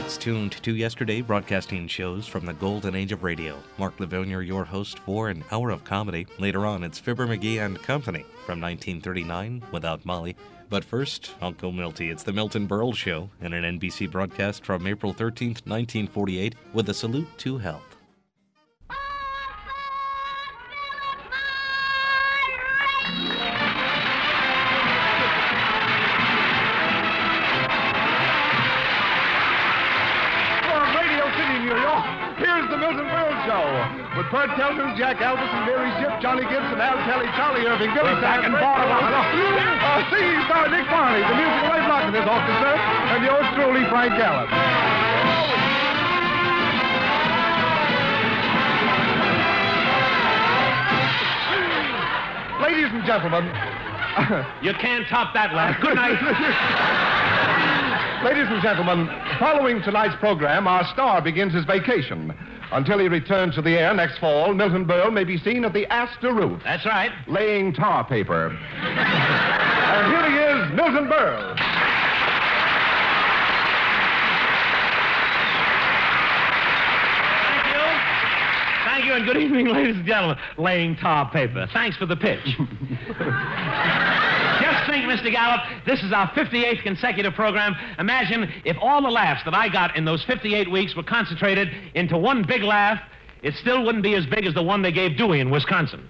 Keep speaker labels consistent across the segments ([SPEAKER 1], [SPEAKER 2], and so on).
[SPEAKER 1] It's tuned to yesterday, broadcasting shows from the golden age of radio. Mark Livonia, your host for an hour of comedy. Later on, it's Fibber McGee and Company from 1939, Without Molly. But first, Uncle Milty. It's the Milton Berle Show in an NBC broadcast from April 13th, 1948, with a salute to health.
[SPEAKER 2] With Burt Telton, Jack Alberson, Mary Shipp, Johnny Gibson, Al Kelly, Charlie Irving, Billy Sack, and Bart singing star Dick Farney, the musical Ray Block in this orchestra, and yours truly, Frank Gallup. Ladies and gentlemen...
[SPEAKER 3] You can't top that, lad. Good night.
[SPEAKER 2] Ladies and gentlemen, following tonight's program, our star begins his vacation. Until he returns to the air next fall, Milton Berle may be seen at the Astor Roof.
[SPEAKER 3] That's right.
[SPEAKER 2] Laying tar paper. And here he is, Milton Berle.
[SPEAKER 3] Thank you, and good evening, ladies and gentlemen. Laying tar paper. Thanks for the pitch. Just think, Mr. Gallup, this is our 58th consecutive program. Imagine if all the laughs that I got in those 58 weeks were concentrated into one big laugh, it still wouldn't be as big as the one they gave Dewey in Wisconsin.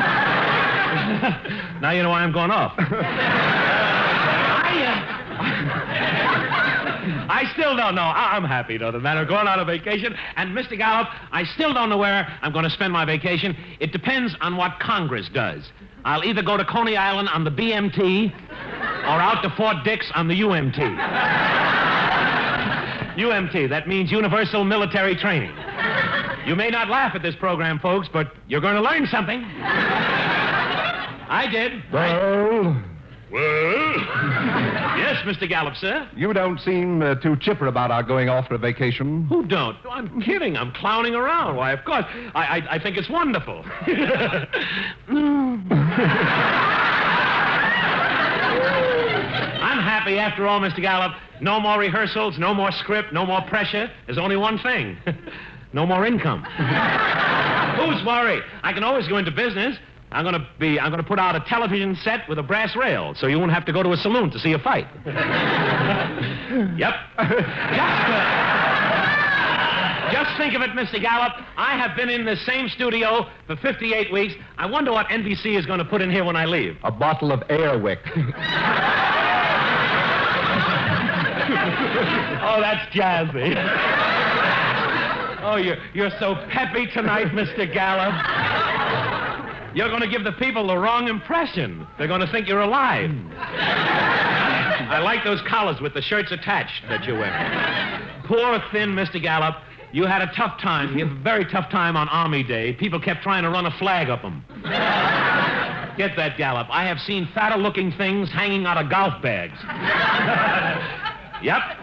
[SPEAKER 3] Now you know why I'm going off. I still don't know. I'm happy, though, the matter of going on a vacation. And, Mr. Gallup, I still don't know where I'm going to spend my vacation. It depends on what Congress does. I'll either go to Coney Island on the BMT or out to Fort Dix on the UMT. UMT, that means Universal Military Training. You may not laugh at this program, folks, but you're going to learn something. I did.
[SPEAKER 2] Well...
[SPEAKER 3] Well? Yes, Mr. Gallup, sir?
[SPEAKER 2] You don't seem too chipper about our going off for a vacation.
[SPEAKER 3] Who don't? I'm kidding. I'm clowning around. Why, of course. I think it's wonderful. I'm happy after all, Mr. Gallup. No more rehearsals, no more script, no more pressure. There's only one thing. No more income. Who's worried? I can always go into business. I'm going to put out a television set with a brass rail, so you won't have to go to a saloon to see a fight. Yep. Just think of it, Mr. Gallup. I have been in the same studio for 58 weeks. I wonder what NBC is going to put in here when I leave.
[SPEAKER 2] A bottle of Airwick.
[SPEAKER 3] Oh, that's jazzy. Oh, you're so peppy tonight, Mr. Gallup. You're going to give the people the wrong impression. They're going to think you're alive. I like those collars with the shirts attached that you wear. Poor, thin Mr. Gallup. You had a tough time. You had a very tough time on Army Day. People kept trying to run a flag up them. Get that, Gallup. I have seen fatter-looking things hanging out of golf bags. Yep.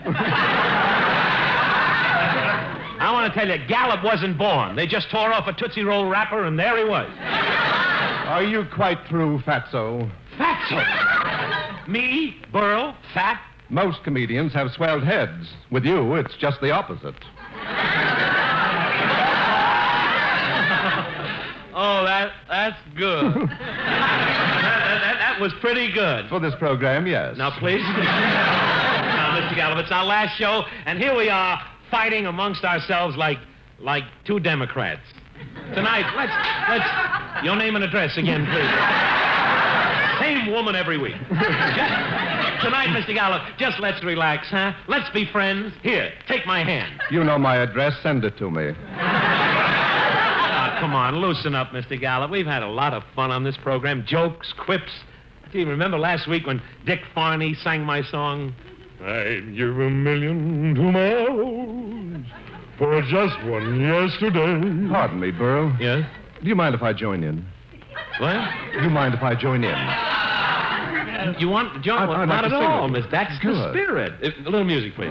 [SPEAKER 3] I want to tell you, Gallup wasn't born. They just tore off a Tootsie Roll wrapper, and there he was.
[SPEAKER 2] Are you quite through, Fatso?
[SPEAKER 3] Fatso? Me, Berle, fat?
[SPEAKER 2] Most comedians have swelled heads. With you, it's just the opposite.
[SPEAKER 3] Oh, that's good. That was pretty good.
[SPEAKER 2] For this program, yes.
[SPEAKER 3] Now, please. Now, Mr. Gallup, it's our last show, and here we are fighting amongst ourselves like two Democrats. Tonight, let's... Your name and address again, please. Same woman every week. Tonight, Mr. Gallup, just let's relax, huh? Let's be friends. Here, take my hand.
[SPEAKER 2] You know my address. Send it to me.
[SPEAKER 3] Come on, loosen up, Mr. Gallup. We've had a lot of fun on this program. Jokes, quips. Do you remember last week when Dick Farney sang my song? I'd give $1,000,000 tomorrow for just one yesterday.
[SPEAKER 2] Pardon me, Berle.
[SPEAKER 3] Yes?
[SPEAKER 2] Do you mind if I join in?
[SPEAKER 3] What?
[SPEAKER 2] Do you mind if I join in?
[SPEAKER 3] You want to join?
[SPEAKER 2] I'd
[SPEAKER 3] Not
[SPEAKER 2] like
[SPEAKER 3] at
[SPEAKER 2] to
[SPEAKER 3] all,
[SPEAKER 2] sing
[SPEAKER 3] miss. That's
[SPEAKER 2] Good.
[SPEAKER 3] the spirit. A little music, please.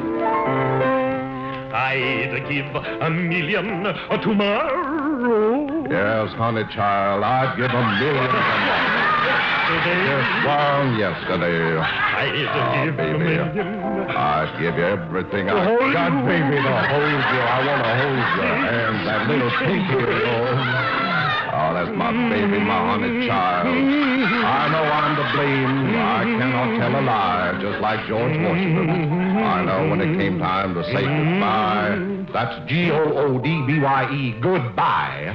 [SPEAKER 3] I'd give $1,000,000 tomorrow.
[SPEAKER 2] Yes, honey child, I'd give $1,000,000 tomorrow. yesterday.
[SPEAKER 3] I'd give
[SPEAKER 2] baby.
[SPEAKER 3] a million.
[SPEAKER 2] I'd give you everything I
[SPEAKER 3] hold
[SPEAKER 2] got,
[SPEAKER 3] you.
[SPEAKER 2] baby, to hold you. I want to hold your hand, that little pinky of yours. Oh, that's my baby, my honey child. I know I'm to blame. I cannot tell a lie, just like George Washington. I know when it came time to say goodbye. That's Goodbye. Goodbye.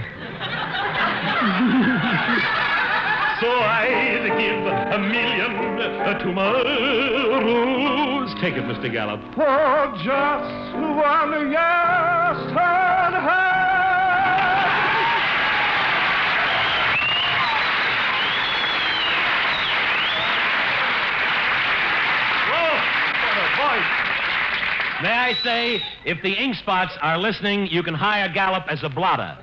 [SPEAKER 3] So I'd give a million to my rose. Take it, Mr. Gallup.
[SPEAKER 2] For just 1 year's turn
[SPEAKER 3] May I say, if the ink spots are listening, you can hire Gallup as a blotter.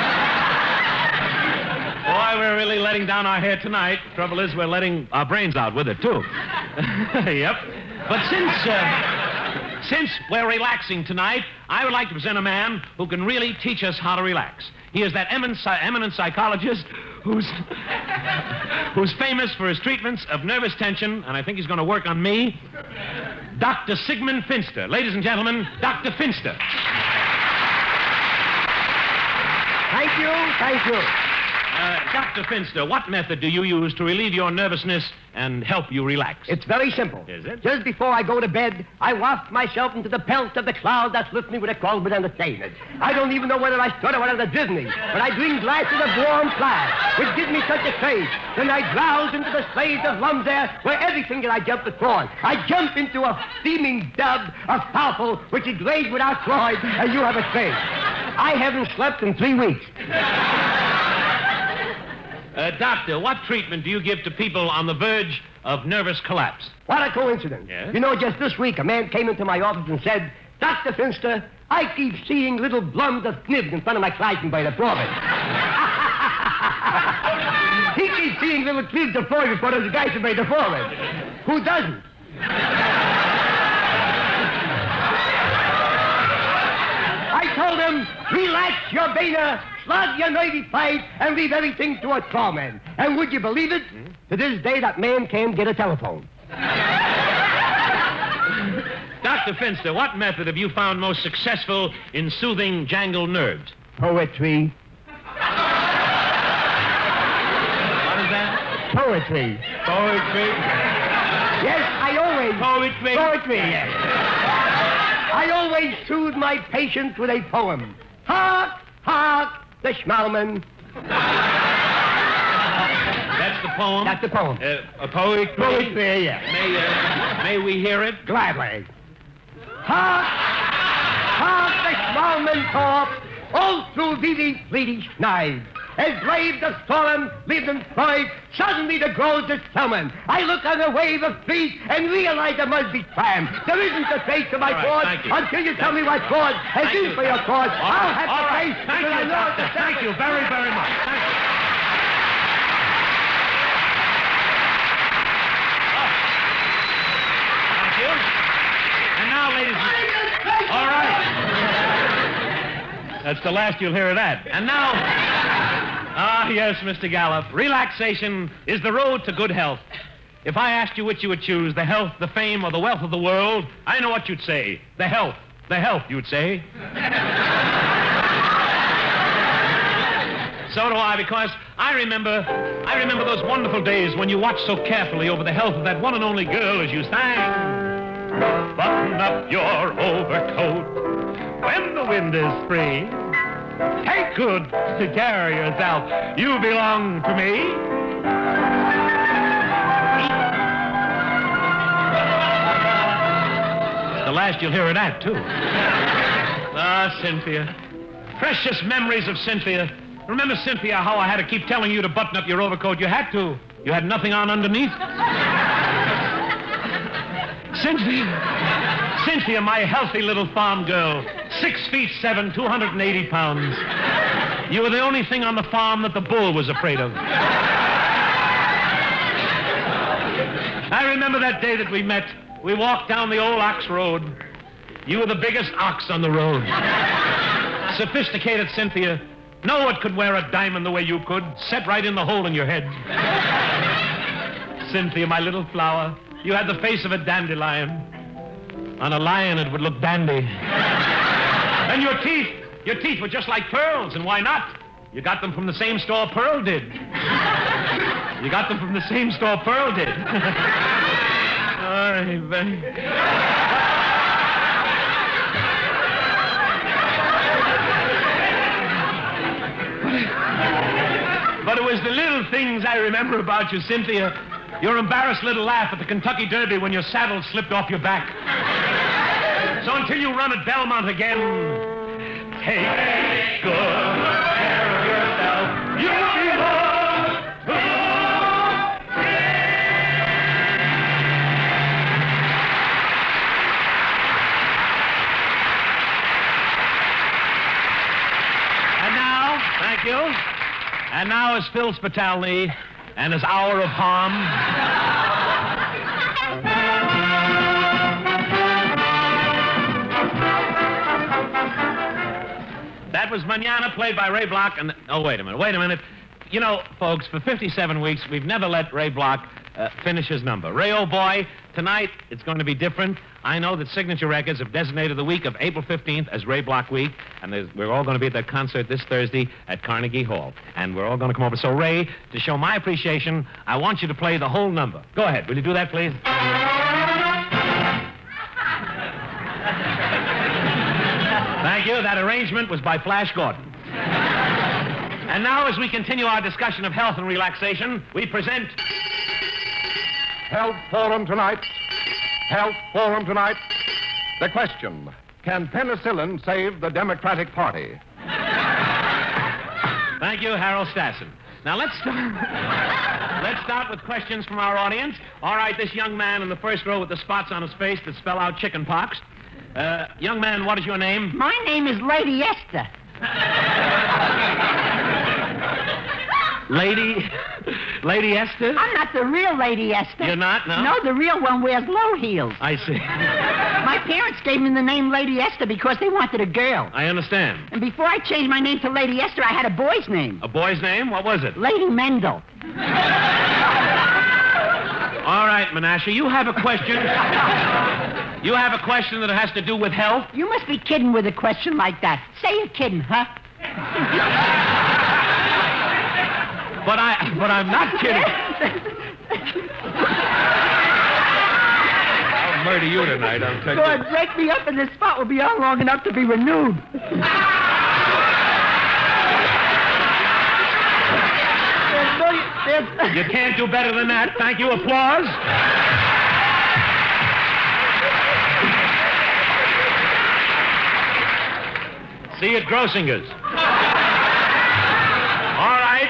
[SPEAKER 3] Boy, we're really letting down our hair tonight. Trouble is, we're letting our brains out with it, too. Yep. But since we're relaxing tonight, I would like to present a man who can really teach us how to relax. He is that eminent psychologist who's famous for his treatments of nervous tension, and I think he's going to work on me. Dr. Sigmund Finster. Ladies and gentlemen, Dr. Finster.
[SPEAKER 4] Thank you.
[SPEAKER 3] Dr. Finster, what method do you use to relieve your nervousness and help you relax?
[SPEAKER 4] It's very simple.
[SPEAKER 3] Is it?
[SPEAKER 4] Just before I go to bed, I waft myself into the pelt of the cloud that's lifting with a cold but entertainment. I don't even know whether I stood or whether I Disney, but I drink glasses of warm flash, which gives me such a craze. Then I drowse into the slaves of Lums there, where everything that I jump is drawn. I jump into a steaming dub of powerful, which is glazed without Freud, and you have a trade. I haven't slept in 3 weeks.
[SPEAKER 3] Doctor, what treatment do you give to people on the verge of nervous collapse?
[SPEAKER 4] What a coincidence.
[SPEAKER 3] Yes?
[SPEAKER 4] You know, just this week, a man came into my office and said, Dr. Finster, I keep seeing little blums of snibs in front of my Kleisenberger forehead. He keeps seeing little snibs of Freud in front of the Kleisenberger forehead. Who doesn't? I told him, relax your beta, slug your nervy fight, and leave everything to a torment. And would you believe it? To this day, that man can't get a telephone.
[SPEAKER 3] Dr. Finster, what method have you found most successful in soothing jangled nerves?
[SPEAKER 4] Poetry.
[SPEAKER 3] What is that?
[SPEAKER 4] Poetry.
[SPEAKER 3] Poetry.
[SPEAKER 4] Yes, I always...
[SPEAKER 3] Poetry.
[SPEAKER 4] Poetry, yes. I always soothe my patients with a poem. Hark, hark, the Schmalman.
[SPEAKER 3] That's the poem?
[SPEAKER 4] That's the poem.
[SPEAKER 3] A poetry?
[SPEAKER 4] Poetry, yes.
[SPEAKER 3] May we hear it?
[SPEAKER 4] Gladly. Hark, hark, the Schmalman talk, all through the fleety schneid. As waves of storm lived and fried, suddenly the grows is summoned. I look on a wave of feet and realize there must be time. There isn't a trace of my cause until you tell me what cause has been for your cause. I'll have to face
[SPEAKER 3] Thank you, Doctor. Thank you very, very much. Thank you. Thank you. And now, ladies and gentlemen. All right. That's the last you'll hear of that. And now... Ah, yes, Mr. Gallup. Relaxation is the road to good health. If I asked you which you would choose, the health, the fame, or the wealth of the world, I know what you'd say. The health, you'd say. So do I, because I remember those wonderful days when you watched so carefully over the health of that one and only girl as you sang. Button up your overcoat when the wind is free. Take good care of yourself. You belong to me. The last you'll hear of that, too. Ah, Cynthia. Precious memories of Cynthia. Remember, Cynthia, how I had to keep telling you to button up your overcoat? You had to. You had nothing on underneath. Cynthia, my healthy little farm girl. 6'7", 280 pounds. You were the only thing on the farm that the bull was afraid of. I remember that day that we met. We walked down the old ox road. You were the biggest ox on the road. Sophisticated Cynthia. No one could wear a diamond the way you could. Set right in the hole in your head. Cynthia, my little flower. You had the face of a dandelion. On a lion, it would look dandy. And your teeth were just like pearls, and why not? You got them from the same store Pearl did. You got them from the same store Pearl did. Ay, baby. But it was the little things I remember about you, Cynthia. Your embarrassed little laugh at the Kentucky Derby when your saddle slipped off your back. So until you run at Belmont again, take good care of yourself. You belong to me. And now, thank you. And now is Phil Spitalny and his hour of harm. That was Mañana, played by Ray Bloch. And oh, wait a minute. You know, folks, for 57 weeks, we've never let Ray Bloch finish his number. Ray, old boy, tonight it's going to be different. I know that Signature Records have designated the week of April 15th as Ray Bloch Week, and we're all going to be at that concert this Thursday at Carnegie Hall. And we're all going to come over. So, Ray, to show my appreciation, I want you to play the whole number. Go ahead. Will you do that, please? Thank you. That arrangement was by Flash Gordon. And now, as we continue our discussion of health and relaxation, we present...
[SPEAKER 2] Health Forum tonight. Health Forum tonight. The question, can penicillin save the Democratic Party?
[SPEAKER 3] Thank you, Harold Stassen. Now, let's start with questions from our audience. All right, this young man in the first row with the spots on his face that spell out chicken pox. Young man, what is your name?
[SPEAKER 5] My name is Lady Esther.
[SPEAKER 3] Lady Esther?
[SPEAKER 5] I'm not the real Lady Esther.
[SPEAKER 3] You're not, no?
[SPEAKER 5] No, the real one wears low heels.
[SPEAKER 3] I see.
[SPEAKER 5] My parents gave me the name Lady Esther because they wanted a girl.
[SPEAKER 3] I understand.
[SPEAKER 5] And before I changed my name to Lady Esther, I had a boy's name.
[SPEAKER 3] A boy's name? What was it?
[SPEAKER 5] Lady Mendel.
[SPEAKER 3] All right, Menashe, you have a question. You have a question that has to do with health?
[SPEAKER 5] You must be kidding with a question like that. Say you're kidding, huh?
[SPEAKER 3] But I'm not kidding. I'll murder you tonight, I'll tell you.
[SPEAKER 5] Good. Break me up and this spot will be on long enough to be renewed.
[SPEAKER 3] You can't do better than that. Thank you. Applause. See you at Grossinger's. All right.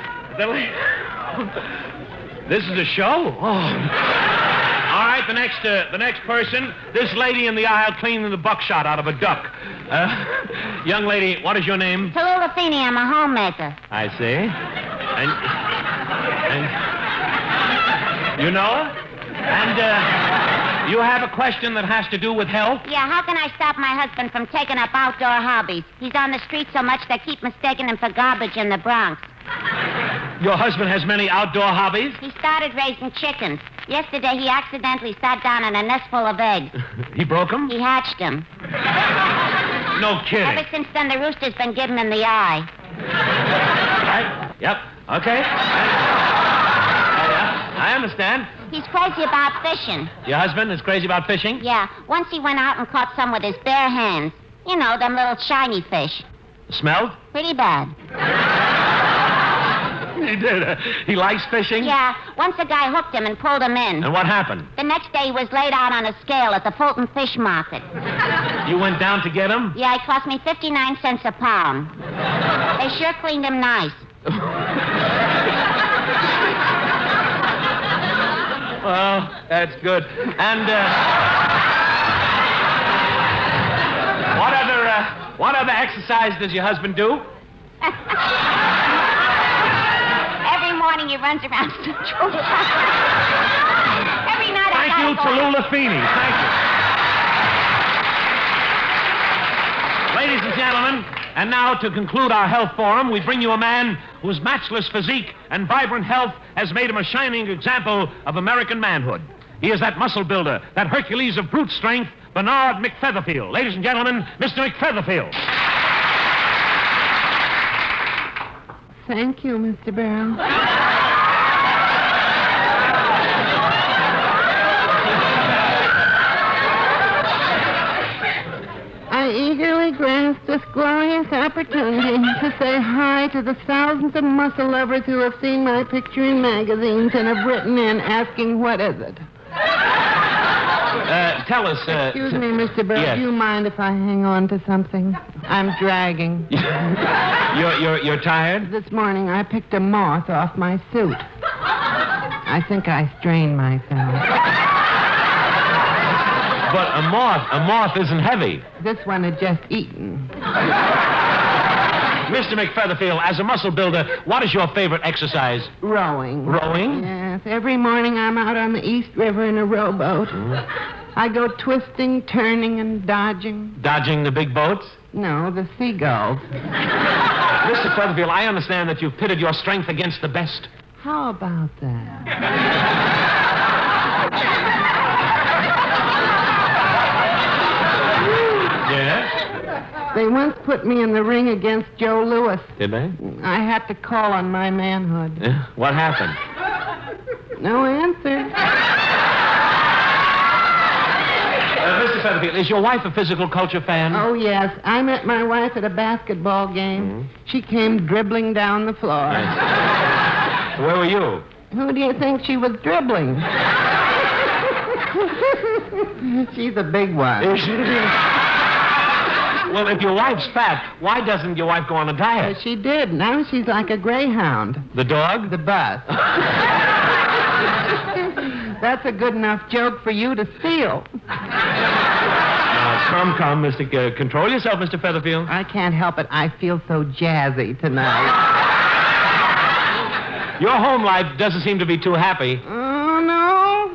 [SPEAKER 3] This is a show? Oh. All right, the next person, this lady in the aisle cleaning the buckshot out of a duck. Young lady, what is your name?
[SPEAKER 6] Tallulah Feeney, I'm a homemaker.
[SPEAKER 3] I see. And you know her? And you have a question that has to do with health?
[SPEAKER 6] Yeah, how can I stop my husband from taking up outdoor hobbies? He's on the street so much they keep mistaking him for garbage in the Bronx.
[SPEAKER 3] Your husband has many outdoor hobbies?
[SPEAKER 6] He started raising chickens. Yesterday, he accidentally sat down on a nest full of eggs.
[SPEAKER 3] He broke them?
[SPEAKER 6] He hatched them.
[SPEAKER 3] No kidding.
[SPEAKER 6] Ever since then, the rooster's been giving him the eye.
[SPEAKER 3] Right? Yep. Okay. I understand.
[SPEAKER 6] He's crazy about fishing.
[SPEAKER 3] Your husband is crazy about fishing?
[SPEAKER 6] Yeah. Once he went out and caught some with his bare hands. You know, them little shiny fish.
[SPEAKER 3] Smelled?
[SPEAKER 6] Pretty bad.
[SPEAKER 3] He did. He likes fishing?
[SPEAKER 6] Yeah. Once a guy hooked him and pulled him in.
[SPEAKER 3] And what happened?
[SPEAKER 6] The next day he was laid out on a scale at the Fulton Fish Market.
[SPEAKER 3] You went down to get him?
[SPEAKER 6] Yeah, it cost me 59 cents a pound. They sure cleaned him nice.
[SPEAKER 3] Well, that's good. And, what other exercise does your husband do?
[SPEAKER 6] Every morning he runs around Central Park. Every night I
[SPEAKER 3] Thank you, Tallulah Feeney. Thank you. Ladies and gentlemen, And now, to conclude our health forum, we bring you a man whose matchless physique and vibrant health has made him a shining example of American manhood. He is that muscle builder, that Hercules of brute strength, Bernard McFeatherfield. Ladies and gentlemen, Mr. McFeatherfield.
[SPEAKER 7] Thank you, Mr. Barrow. I eagerly grasp this glorious opportunity to say hi to the thousands of muscle lovers who have seen my picture in magazines and have written in asking, what is it?
[SPEAKER 3] Tell us...
[SPEAKER 7] Excuse me, Mr. Barrow.
[SPEAKER 3] Yes.
[SPEAKER 7] Do you mind if I hang on to something? I'm dragging.
[SPEAKER 3] You're tired?
[SPEAKER 7] This morning I picked a moth off my suit. I think I strained myself.
[SPEAKER 3] But a moth isn't heavy.
[SPEAKER 7] This one had just eaten.
[SPEAKER 3] Mr. McFeatherfield, as a muscle builder, what is your favorite exercise?
[SPEAKER 7] Rowing.
[SPEAKER 3] Rowing?
[SPEAKER 7] Yes. Every morning I'm out on the East River in a rowboat. I go twisting, turning, and dodging.
[SPEAKER 3] Dodging the big boats?
[SPEAKER 7] No, the seagulls.
[SPEAKER 3] Mr. Featherfield, I understand that you've pitted your strength against the best.
[SPEAKER 7] How about that?
[SPEAKER 3] Yes?
[SPEAKER 7] They once put me in the ring against Joe Louis.
[SPEAKER 3] Did they?
[SPEAKER 7] I had to call on my manhood.
[SPEAKER 3] Yeah. What happened?
[SPEAKER 7] No answer.
[SPEAKER 3] Mr. Featherfield, is your wife a physical culture fan?
[SPEAKER 7] Oh, yes. I met my wife at a basketball game. She came dribbling down the floor.
[SPEAKER 3] Nice. Where were you?
[SPEAKER 7] Who do you think she was dribbling? She's a big one.
[SPEAKER 3] Is she? Well, if your wife's fat, why doesn't your wife go on a diet?
[SPEAKER 7] She did. Now she's like a greyhound.
[SPEAKER 3] The dog?
[SPEAKER 7] The bus. That's a good enough joke for you to steal.
[SPEAKER 3] Now, come, Mr. Control yourself, Mr. Featherfield.
[SPEAKER 7] I can't help it. I feel so jazzy tonight.
[SPEAKER 3] Your home life doesn't seem to be too happy.
[SPEAKER 7] Oh, no.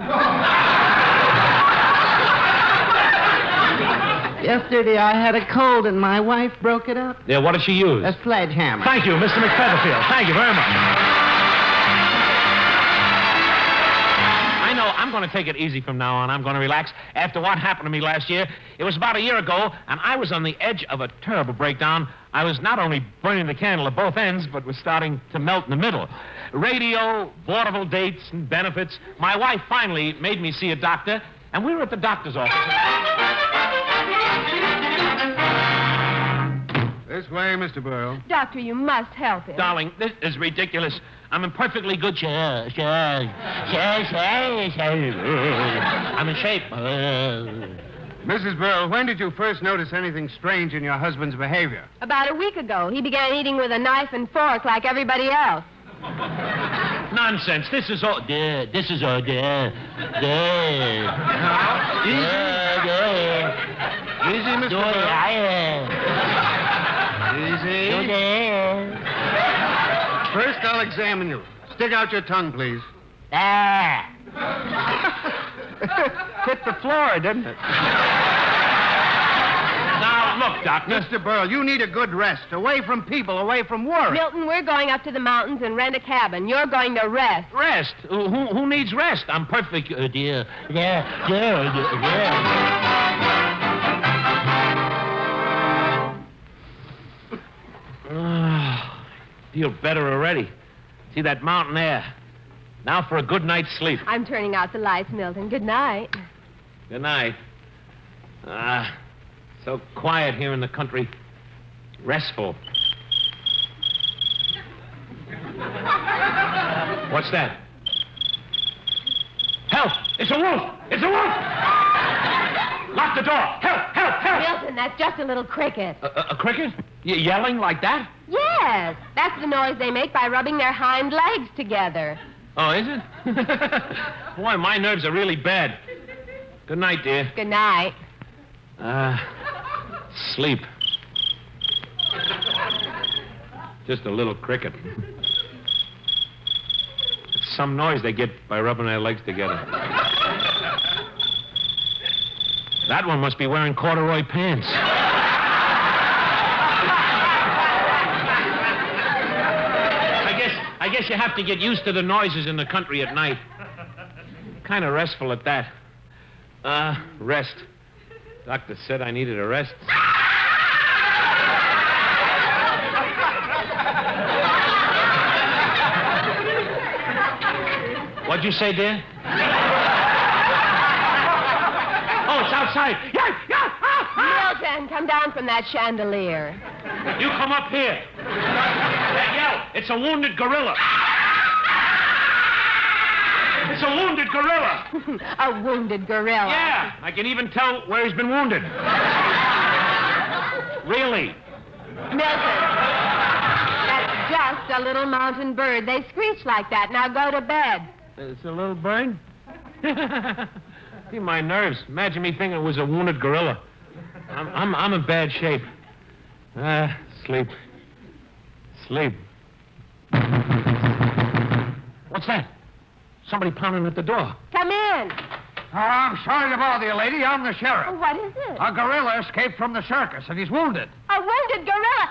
[SPEAKER 7] Yesterday I had a cold and my wife broke it up.
[SPEAKER 3] Yeah, what did she use?
[SPEAKER 7] A sledgehammer.
[SPEAKER 3] Thank you, Mr. McFeatherfield. Thank you very much. I know, I'm going to take it easy from now on. I'm going to relax. After what happened to me last year, it was about a year ago, and I was on the edge of a terrible breakdown. I was not only burning the candle at both ends, but was starting to melt in the middle. Radio, vaudeville dates, and benefits. My wife finally made me see a doctor, and we were at the doctor's office.
[SPEAKER 8] This way, Mr. Burrow.
[SPEAKER 9] Doctor, you must help him.
[SPEAKER 3] Darling, this is ridiculous. I'm in perfectly good shape. I'm in shape.
[SPEAKER 8] Mrs. Burrow, when did you first notice anything strange in your husband's behavior?
[SPEAKER 9] About a week ago, he began eating with a knife and fork like everybody else.
[SPEAKER 3] Nonsense. This is all... This is all...
[SPEAKER 8] Easy, Mr. Burrow. Easy. First, I'll examine you. Stick out your tongue, please.
[SPEAKER 7] Hit the floor, didn't it?
[SPEAKER 3] Now, look, Doctor.
[SPEAKER 8] Mr. Burrow, you need a good rest. Away from people, away from work.
[SPEAKER 9] Milton, we're going up to the mountains and rent a cabin. You're going to rest.
[SPEAKER 3] Rest? Who needs rest? I'm perfect, dear. Feel better already. See that mountain air. Now for a good night's sleep.
[SPEAKER 9] I'm turning out the lights, Milton. Good night.
[SPEAKER 3] Good night. So quiet here in the country. Restful. What's that? Help! It's a wolf! It's a wolf! Lock the door! Help! Help! Help!
[SPEAKER 9] Milton, that's just a little cricket.
[SPEAKER 3] A cricket? Yelling like that?
[SPEAKER 9] Yes, that's the noise they make by rubbing their hind legs together.
[SPEAKER 3] Oh, is it? Boy, my nerves are really bad. Good night, dear.
[SPEAKER 9] Good night.
[SPEAKER 3] Sleep. Just a little cricket. It's some noise they get by rubbing their legs together. That one must be wearing corduroy pants. guess you have to get used to the noises in the country at night. Kind of restful at that. Rest. Doctor said I needed a rest. What'd you say, dear? Oh, it's outside.
[SPEAKER 9] Milton, come down from that chandelier.
[SPEAKER 3] You come up here. That yell. It's a wounded gorilla. It's a wounded gorilla.
[SPEAKER 9] A wounded gorilla.
[SPEAKER 3] Yeah, I can even tell where he's been wounded. Really?
[SPEAKER 9] Milton, that's just a little mountain bird. They screech like that. Now go to bed.
[SPEAKER 3] It's a little bird? See, my nerves. Imagine me thinking it was a wounded gorilla. I'm in bad shape. Sleep. Sleep. What's that? Somebody pounding at the door.
[SPEAKER 9] Come in.
[SPEAKER 8] Oh, I'm sorry to bother you, lady. I'm the sheriff.
[SPEAKER 9] Oh, what is it?
[SPEAKER 8] A gorilla escaped from the circus, and he's wounded.
[SPEAKER 9] A wounded gorilla.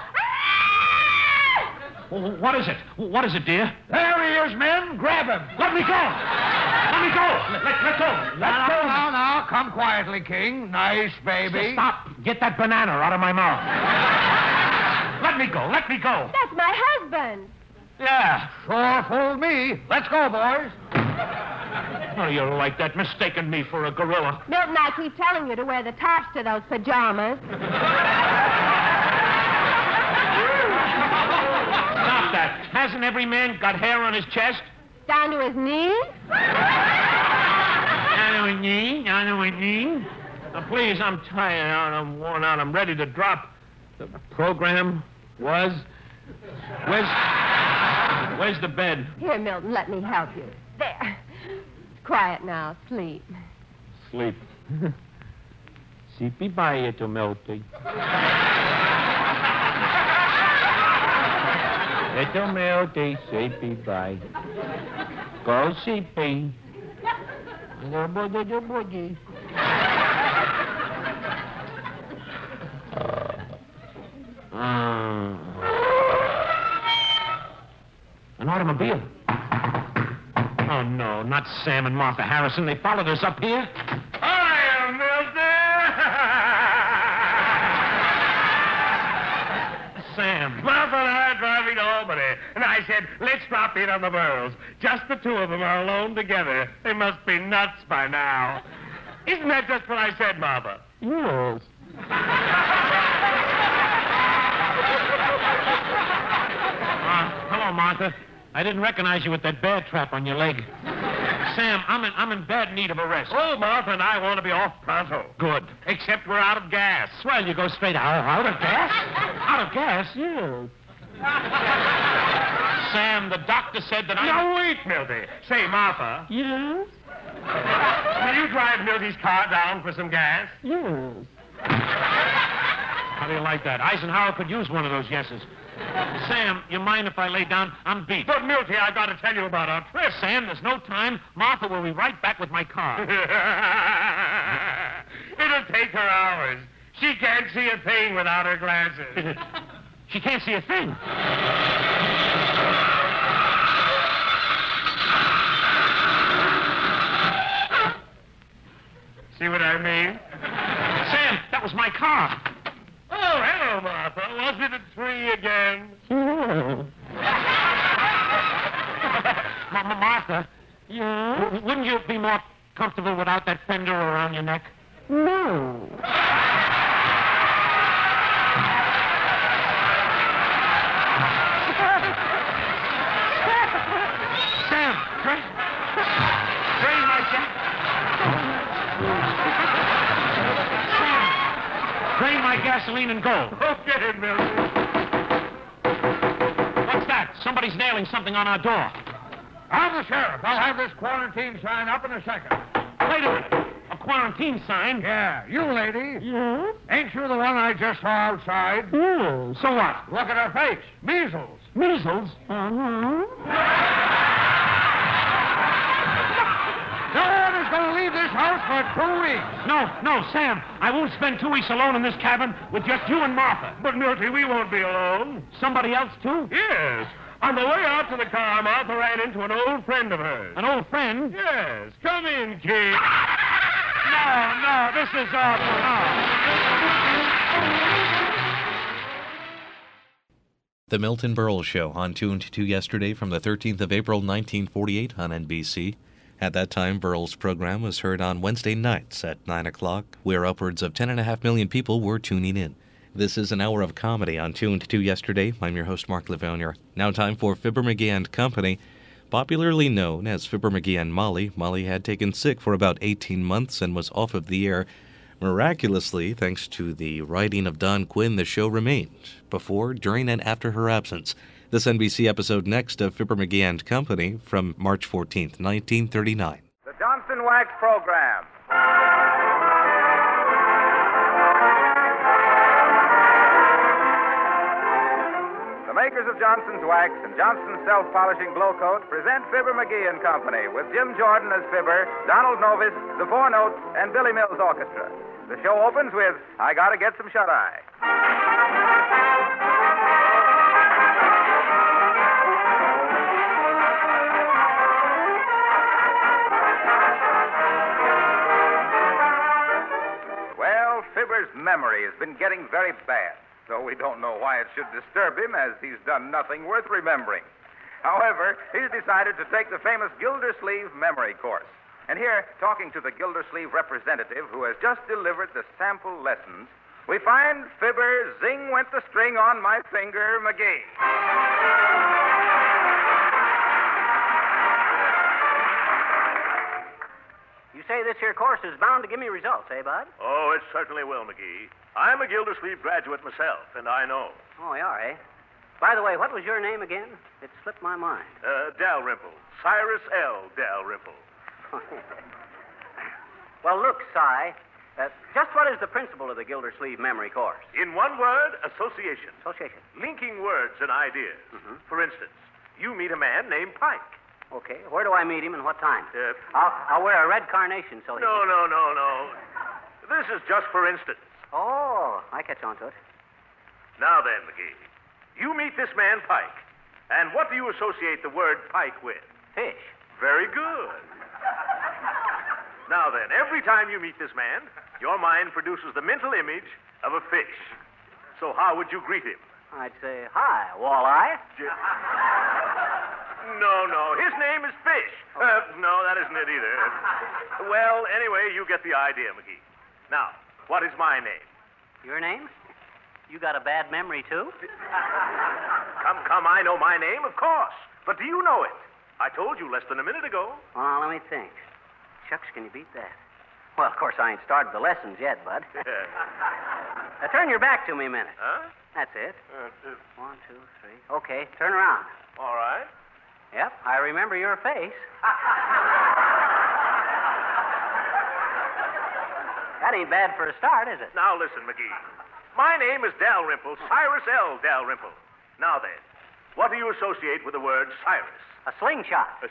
[SPEAKER 3] What is it? What is it, dear?
[SPEAKER 8] There he is, men. Grab him.
[SPEAKER 3] Let me go. Let me go. Let go.
[SPEAKER 8] Let go. Now. Come quietly, King. Nice, baby.
[SPEAKER 3] Stop. Get that banana out of my mouth. Let me go. Let me go.
[SPEAKER 9] That's my husband.
[SPEAKER 3] Yeah.
[SPEAKER 8] Sure fooled me. Let's go, boys.
[SPEAKER 3] Oh, you're like that, mistaking me for a gorilla.
[SPEAKER 9] Milton, I keep telling you to wear the tops to those pajamas.
[SPEAKER 3] Stop that. Hasn't every man got hair on his chest?
[SPEAKER 9] Down to his knees?
[SPEAKER 3] Down to his knee. Down to his knee. Now, please, I'm tired out. I'm worn out. I'm ready to drop. The program was... Where's the bed?
[SPEAKER 9] Here, Milton, let me help you. There. Quiet now. Sleep.
[SPEAKER 3] Sleep. Sipi baie to melty. Eto melty, sipi baie. Go sipi. Do boogie. An automobile. Oh, no, not Sam and Martha Harrison. They followed us up here.
[SPEAKER 8] Hiya, Milton!
[SPEAKER 3] Sam.
[SPEAKER 8] Martha and I are driving to Albany, and I said, let's drop in on the Burrows. Just the two of them are alone together. They must be nuts by now. Isn't that just what I said, Martha?
[SPEAKER 3] Yes. Hello, Martha. I didn't recognize you with that bear trap on your leg. Sam, I'm in bad need of a rest.
[SPEAKER 8] Oh, Martha and I want to be off pronto.
[SPEAKER 3] Good.
[SPEAKER 8] Except we're out of gas.
[SPEAKER 3] Well, you go straight out of gas? Out of gas? Yes. Sam, the doctor said that
[SPEAKER 8] Now, wait, Milty. Say, Martha.
[SPEAKER 3] Yes?
[SPEAKER 8] Will you drive Milty's car down for some gas?
[SPEAKER 3] Yes. How do you like that? Eisenhower could use one of those yeses. Sam, you mind if I lay down? I'm beat.
[SPEAKER 8] But, Milty, I've got to tell you about our trip.
[SPEAKER 3] Sam, there's no time. Martha will be right back with my car.
[SPEAKER 8] It'll take her hours. She can't see a thing without her glasses.
[SPEAKER 3] She can't see a thing.
[SPEAKER 8] See what I mean?
[SPEAKER 3] Sam, that was my car.
[SPEAKER 8] Oh, hello, Martha. Was it a tree again?
[SPEAKER 3] Martha. Yeah? Wouldn't you be more comfortable without that fender around your neck? No. Sam, drain my jacket. Sam, drain my gasoline and go.
[SPEAKER 8] Okay, Milton.
[SPEAKER 3] What's that? Somebody's nailing something on our door.
[SPEAKER 8] I'm the sheriff. I'll have this quarantine sign up in a second.
[SPEAKER 3] Wait a minute. A quarantine sign?
[SPEAKER 8] Yeah, you lady.
[SPEAKER 3] Yeah?
[SPEAKER 8] Ain't you the one I just saw outside?
[SPEAKER 3] Oh, so what?
[SPEAKER 8] Look at her face. Measles.
[SPEAKER 3] Measles? Uh-huh.
[SPEAKER 8] No one is going to leave this house for 2 weeks.
[SPEAKER 3] No, Sam. I won't spend 2 weeks alone in this cabin with just you and Martha.
[SPEAKER 8] But, Milty, we won't be alone.
[SPEAKER 3] Somebody else, too?
[SPEAKER 8] Yes. On the way out to the car, Martha ran into an old friend of hers.
[SPEAKER 3] An old friend?
[SPEAKER 8] Yes. Come in, kid. No, this is awful.
[SPEAKER 1] The Milton Berle Show on Tuned to Yesterday from the 13th of April, 1948 on NBC. At that time, Berle's program was heard on Wednesday nights at 9 o'clock, where upwards of 10.5 million people were tuning in. This is an hour of comedy on Tuned to Yesterday. I'm your host, Mark Livonia. Now time for Fibber McGee and Company. Popularly known as Fibber McGee and Molly, Molly had taken sick for about 18 months and was off of the air. Miraculously, thanks to the writing of Don Quinn, the show remained before, during, and after her absence. This NBC episode next of Fibber McGee and Company from March 14th, 1939.
[SPEAKER 10] The Johnson Wax Program. The makers of Johnson's Wax and Johnson's Self-Polishing Glow Coat present Fibber McGee and Company with Jim Jordan as Fibber, Donald Novis, the Four Notes, and Billy Mills Orchestra. The show opens with I Gotta Get Some Shut-Eye. Well, Fibber's memory has been getting very bad. So we don't know why it should disturb him, as he's done nothing worth remembering. However, he's decided to take the famous Gildersleeve memory course. And here, talking to the Gildersleeve representative who has just delivered the sample lessons, we find Fibber Zing Went the String on My Finger McGee.
[SPEAKER 11] You say this here course is bound to give me results, eh, Bud?
[SPEAKER 8] Oh, it certainly will, McGee. I'm a Gildersleeve graduate myself, and I know.
[SPEAKER 11] Oh, you are, eh? By the way, what was your name again? It slipped my mind.
[SPEAKER 8] Dalrymple. Cyrus L. Dalrymple.
[SPEAKER 11] Well, look, Si, just what is the principle of the Gildersleeve memory course?
[SPEAKER 8] In one word, association.
[SPEAKER 11] Association.
[SPEAKER 8] Linking words and ideas.
[SPEAKER 11] Mm-hmm.
[SPEAKER 8] For instance, you meet a man named Pike.
[SPEAKER 11] Okay, where do I meet him and what time? I'll wear a red carnation so he...
[SPEAKER 8] No. This is just for instance.
[SPEAKER 11] Oh, I catch on to it.
[SPEAKER 8] Now then, McGee, you meet this man Pike, and what do you associate the word Pike with?
[SPEAKER 11] Fish.
[SPEAKER 8] Very good. Now then, every time you meet this man, your mind produces the mental image of a fish. So how would you greet him?
[SPEAKER 11] I'd say, hi, walleye.
[SPEAKER 8] No, his name is Fish. No, that isn't it either. Well, anyway, you get the idea, McGee. Now, what is my name?
[SPEAKER 11] Your name? You got a bad memory, too?
[SPEAKER 8] Come, I know my name, of course. But do you know it? I told you less than a minute ago.
[SPEAKER 11] Well, let me think. Shucks, can you beat that? Well, of course, I ain't started the lessons yet, Bud. Now, turn your back to me a minute.
[SPEAKER 8] Huh?
[SPEAKER 11] That's it. 1, 2, 3. Okay, turn around.
[SPEAKER 8] All right.
[SPEAKER 11] Yep, I remember your face. That ain't bad for a start, is it?
[SPEAKER 8] Now, listen, McGee. My name is Dalrymple, Cyrus L. Dalrymple. Now then, what do you associate with the word Cyrus?
[SPEAKER 11] A slingshot.
[SPEAKER 8] A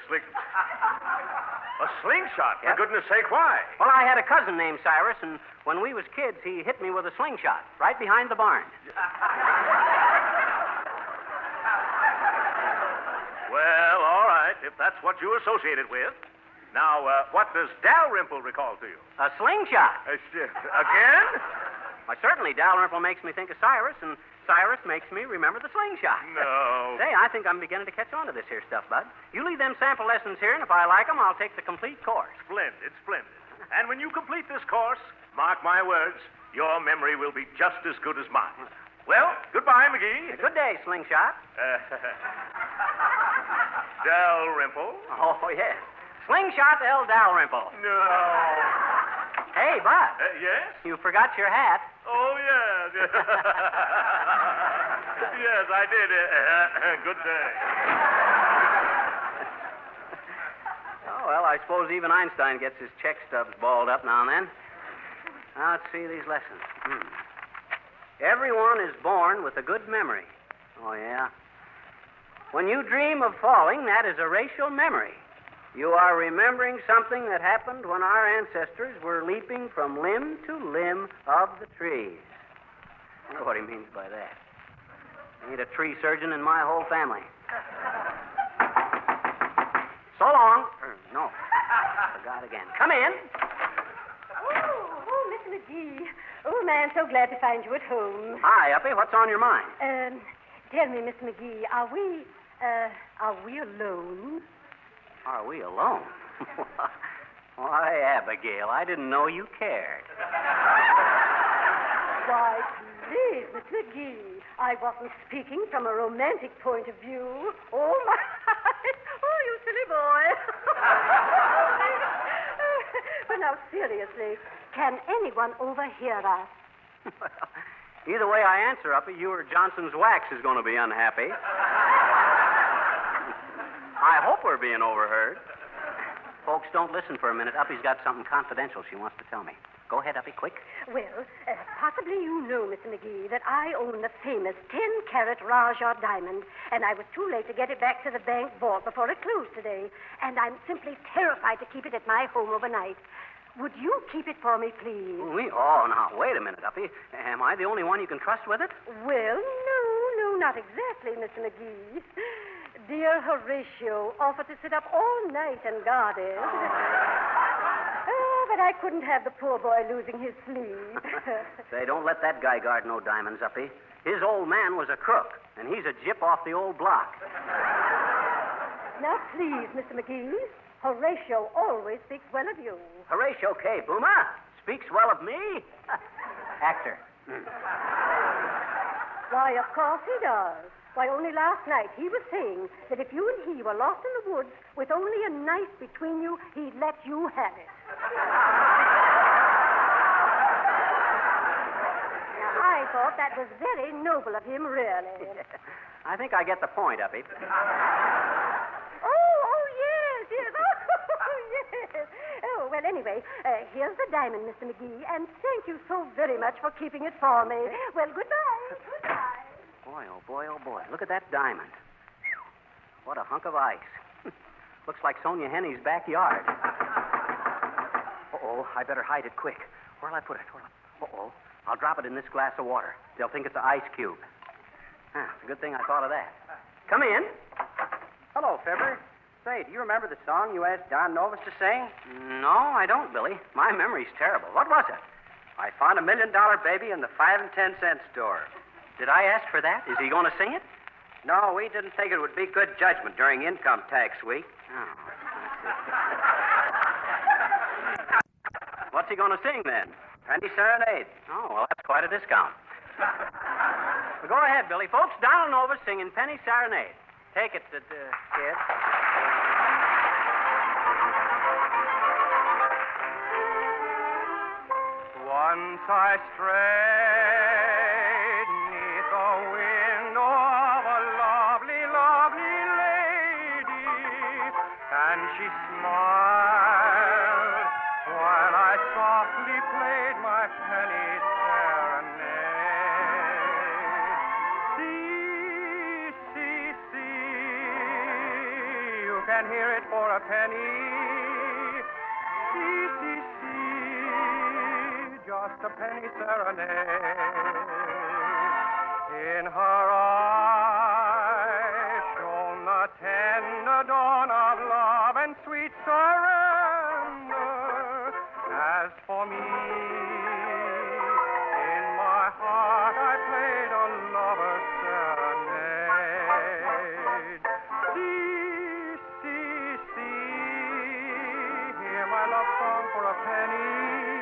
[SPEAKER 8] slingshot?
[SPEAKER 11] Yep.
[SPEAKER 8] For goodness sake, why?
[SPEAKER 11] Well, I had a cousin named Cyrus, and when we was kids, he hit me with a slingshot right behind the barn.
[SPEAKER 8] Well, all right, if that's what you associate it with. Now, what does Dalrymple recall to you?
[SPEAKER 11] A slingshot.
[SPEAKER 8] Again?
[SPEAKER 11] Why, certainly, Dalrymple makes me think of Cyrus, and Cyrus makes me remember the slingshot.
[SPEAKER 8] No.
[SPEAKER 11] Say, I think I'm beginning to catch on to this here stuff, Bud. You leave them sample lessons here, and if I like them, I'll take the complete course.
[SPEAKER 8] Splendid. And when you complete this course, mark my words, your memory will be just as good as mine. Well, goodbye, McGee.
[SPEAKER 11] Good day, slingshot.
[SPEAKER 8] Dalrymple.
[SPEAKER 11] Oh, yes. Slingshot L. Dalrymple.
[SPEAKER 8] No.
[SPEAKER 11] Hey, Bud.
[SPEAKER 8] Yes?
[SPEAKER 11] You forgot your hat.
[SPEAKER 8] Oh, yes. Yes, I did. Good day.
[SPEAKER 11] Oh, well, I suppose even Einstein gets his check stubs balled up now and then. Now, let's see these lessons. Everyone is born with a good memory. Oh, yeah? When you dream of falling, that is a racial memory. You are remembering something that happened when our ancestors were leaping from limb to limb of the trees. I know what he means by that. Ain't a tree surgeon in my whole family. So long. No. Forgot again. Come in.
[SPEAKER 12] Oh, Mr. McGee. Oh, man, so glad to find you at home.
[SPEAKER 11] Hi, Uppy. What's on your mind?
[SPEAKER 12] Tell me, Mr. McGee, are we alone?
[SPEAKER 11] Are we alone? Why, Abigail, I didn't know you cared.
[SPEAKER 12] Why, please, Mr. McGee, I wasn't speaking from a romantic point of view. Oh, my. Oh, you silly boy. But now, seriously, can anyone overhear us?
[SPEAKER 11] Either way I answer, Uppy, you or Johnson's Wax is going to be unhappy. I hope we're being overheard. Folks, don't listen for a minute. Uppy's got something confidential she wants to tell me. Go ahead, Uppy, quick.
[SPEAKER 12] Well, possibly you know, Mr. McGee, that I own the famous 10-carat Rajah diamond, and I was too late to get it back to the bank vault before it closed today, and I'm simply terrified to keep it at my home overnight. Would you keep it for me, please?
[SPEAKER 11] Oh, now, wait a minute, Uppy. Am I the only one you can trust with it?
[SPEAKER 12] Well, no, not exactly, Mr. McGee. Dear Horatio offered to sit up all night and guard it. Oh, but I couldn't have the poor boy losing his sleep.
[SPEAKER 11] Say, don't let that guy guard no diamonds, Uppy. His old man was a crook, and he's a gyp off the old block.
[SPEAKER 12] Now, please, Mr. McGee, Horatio always speaks well of you.
[SPEAKER 11] Horatio K. Boomer speaks well of me? Actor.
[SPEAKER 12] Why, of course he does. Why, only last night he was saying that if you and he were lost in the woods with only a knife between you, he'd let you have it. Now, I thought that was very noble of him, really.
[SPEAKER 11] I think I get the point, Uppy.
[SPEAKER 12] Oh, yes. Oh, yes. Oh, well, anyway, here's the diamond, Mr. McGee, and thank you so very much for keeping it for me. Well, goodbye. Goodbye.
[SPEAKER 11] Boy, oh, boy. Look at that diamond. What a hunk of ice. Looks like Sonia Henny's backyard. Uh-oh, I better hide it quick. Where'll I put it? Uh-oh, I'll drop it in this glass of water. They'll think it's an ice cube. It's a good thing I thought of that. Come in.
[SPEAKER 13] Hello, Fibber. Say, do you remember the song you asked Don Novus to sing?
[SPEAKER 11] No, I don't, Billy. My memory's terrible. What was it?
[SPEAKER 13] I found $1 million baby in the 5 and 10 cent store.
[SPEAKER 11] Did I ask for that? Is he going to sing it?
[SPEAKER 13] No, we didn't think it would be good judgment during income tax week.
[SPEAKER 11] Oh. What's he going to sing then?
[SPEAKER 13] Penny Serenade.
[SPEAKER 11] Oh, well, that's quite a discount. Well, go ahead, Billy. Folks, Donald Novus singing Penny Serenade. Take it, kid.
[SPEAKER 13] Once I strayed neath the window of a lovely, lovely lady, and she smiled while I softly played my penny serenade. See, you can hear it for a penny. See, just a penny serenade. In her eyes shone the tender dawn of love and sweet surrender. As for me, in my heart I played a lover's serenade. See, hear my love song for a penny.